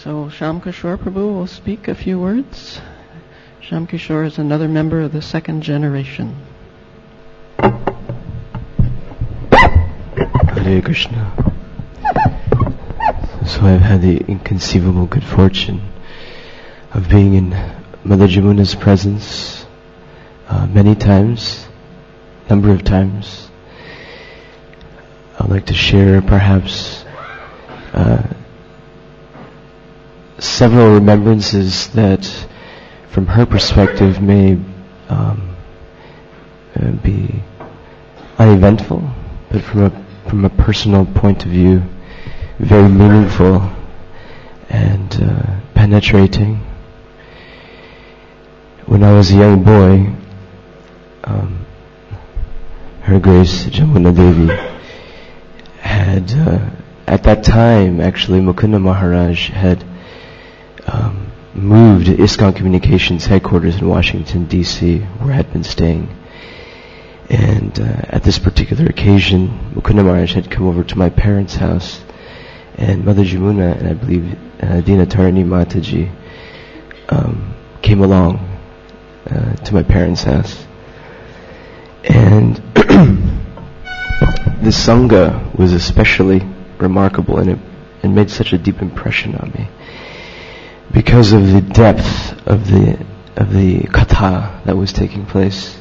So Shyam Kishore Prabhu will speak a few words. Shyam Kishore is another member of the second generation. Hare Krishna. So I've had the inconceivable good fortune of being in Mother Jamuna's presence many times, number of times. I'd like to share perhaps several remembrances that from her perspective may be uneventful, but from a personal point of view, very meaningful and penetrating. When I was a young boy, Her Grace Jamuna Devi had, at that time actually, Mukunda Maharaj had moved ISKCON Communications headquarters in Washington, D.C., where I had been staying. And at this particular occasion, Mukunda Maharaj had come over to my parents' house, and Mother Jamuna and I believe Dinatarani Mataji came along to my parents' house. And the Sangha was especially remarkable, and it made such a deep impression on me because of the depth of the katha that was taking place.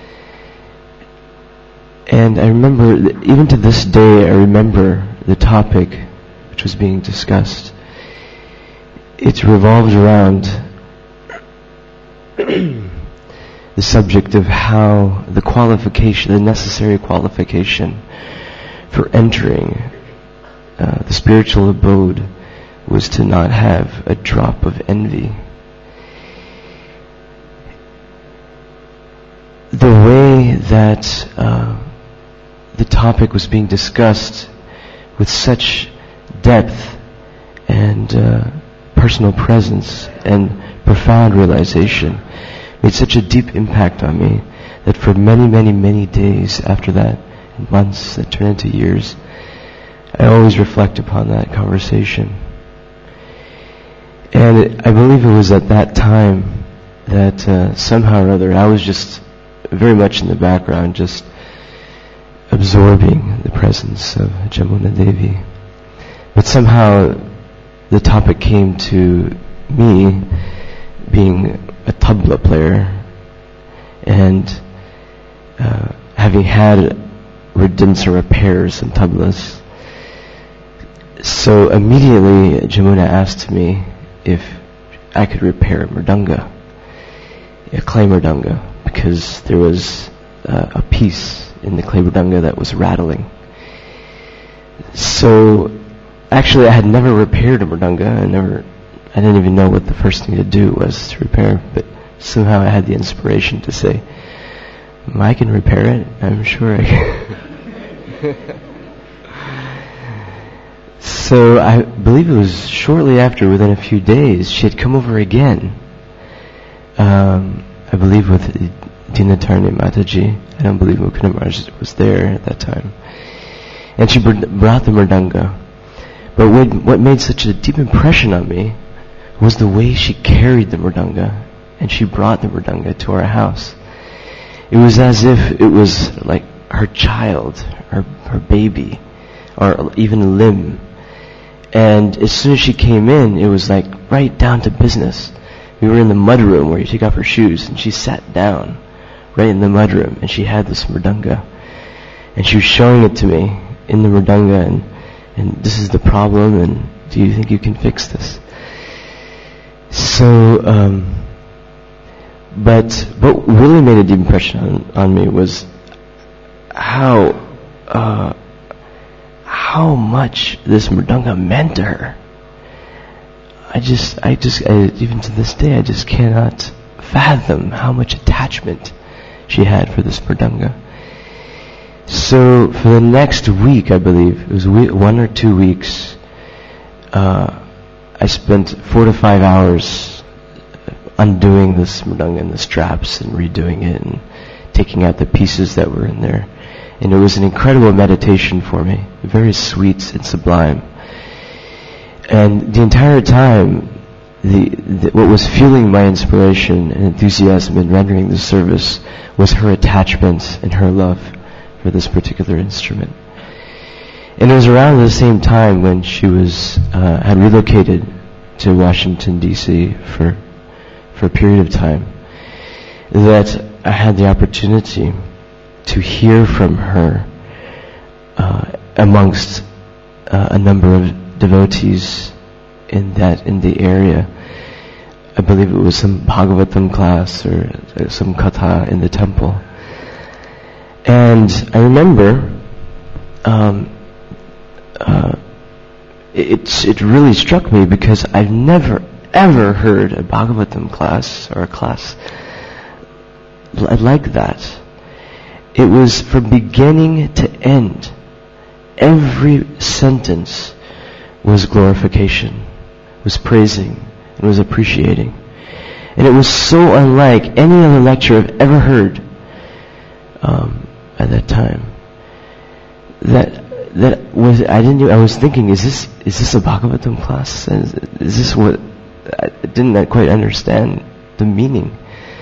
And I remember, even to this day, I remember the topic which was being discussed. It revolved around the subject of how the necessary qualification for entering the spiritual abode was to not have a drop of envy. The way that the topic was being discussed with such depth and personal presence and profound realization made such a deep impact on me that for many, many, many days after that, and months that turned into years, I always reflect upon that conversation. And I believe it was at that time that somehow or other I was just very much in the background, just absorbing the presence of Jamuna Devi. But somehow the topic came to me being a tabla player and having had done some repairs in tablas. So immediately Jamuna asked me if I could repair a mridanga, a clay mridanga, because there was a piece in the clay mridanga that was rattling. So actually I had never repaired a mridanga. I didn't even know what the first thing to do was to repair, but somehow I had the inspiration to say, I can repair it, I'm sure I can. So I believe it was shortly after, within a few days, she had come over again. I believe with Dinatarani Mataji. I don't believe Mukunda Maharaj was there at that time. And she brought the mridanga. But what made such a deep impression on me was the way she carried the mridanga, and she brought the mridanga to our house. It was as if it was like her child, her baby, or even a limb. And as soon as she came in, it was like right down to business. We were in the mudroom where you take off her shoes, and she sat down right in the mudroom, and she had this mridanga. And she was showing it to me in the mridanga, and this is the problem, and do you think you can fix this? So, but what really made a deep impression on me was how much this mridanga meant to her. I even to this day, I just cannot fathom how much attachment she had for this mridanga. So for the next week, I believe, it was 1 or 2 weeks, I spent 4 to 5 hours undoing this mridanga and the straps and redoing it and taking out the pieces that were in there. And it was an incredible meditation for me, very sweet and sublime. And the entire time, what was fueling my inspiration and enthusiasm in rendering the service was her attachment and her love for this particular instrument. And it was around the same time when she had relocated to Washington, D.C. for a period of time that I had the opportunity to hear from her amongst a number of devotees in the area. I believe it was some Bhagavatam class or some katha in the temple. And I remember it really struck me because I've never ever heard a Bhagavatam class or a class like that. It was from beginning to end. Every sentence was glorification, was praising, and was appreciating. And it was so unlike any other lecture I've ever heard at that time. I was thinking, is this a Bhagavatam class? Is this what? I didn't quite understand the meaning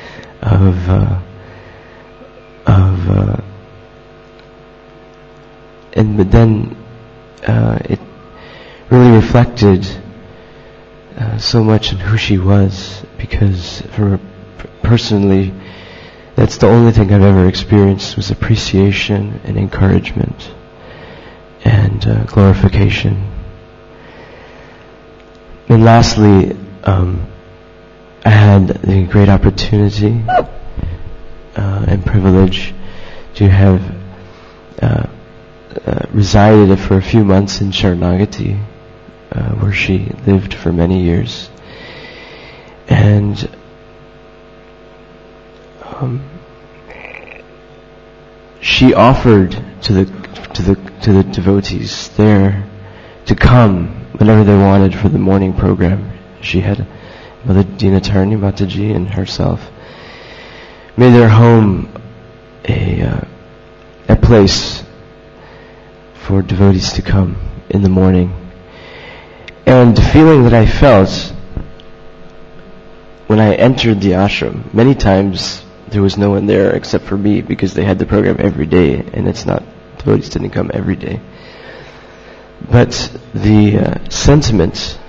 but then it really reflected so much in who she was, because for personally, that's the only thing I've ever experienced was appreciation and encouragement and glorification. And lastly, I had the great opportunity and privilege to have resided for a few months in Sharanagati, where she lived for many years. And she offered to the devotees there to come whenever they wanted for the morning program. She had Mother Dinatarni Mataji and herself made their home a place for devotees to come in the morning. And the feeling that I felt when I entered the ashram, many times there was no one there except for me because they had the program every day, and devotees didn't come every day. But the sentiment,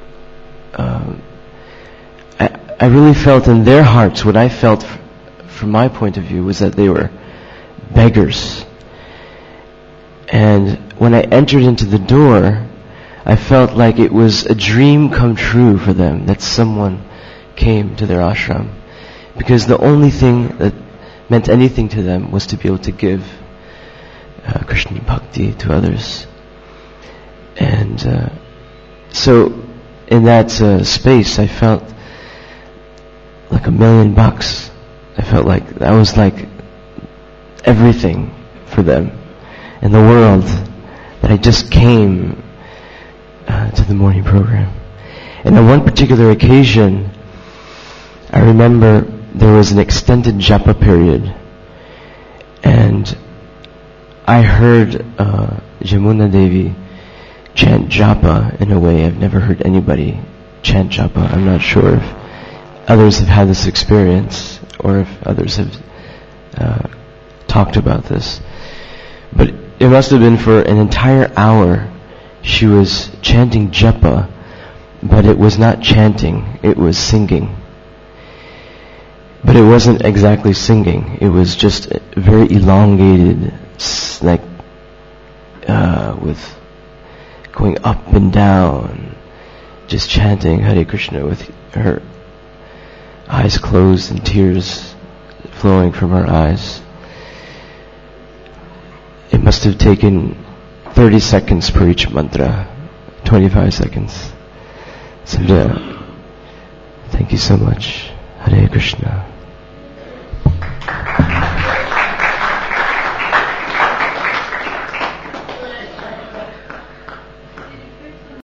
I really felt in their hearts, what I felt from my point of view was that they were beggars. And when I entered into the door, I felt like it was a dream come true for them that someone came to their ashram, because the only thing that meant anything to them was to be able to give Krishna Bhakti to others. And so in that space, I felt like $1 million. I felt like that was like everything for them in the world, that I just came to the morning program. And on one particular occasion, I remember there was an extended japa period, and I heard Jamuna Devi chant japa in a way I've never heard anybody chant japa. I'm not sure if others have had this experience or if others have talked about this. But it must have been for an entire hour she was chanting japa, but it was not chanting, it was singing. But it wasn't exactly singing, it was just very elongated, like with going up and down, just chanting Hare Krishna with her eyes closed and tears flowing from her eyes. It must have taken 30 seconds per each mantra, 25 seconds. So thank you so much. Hare Krishna.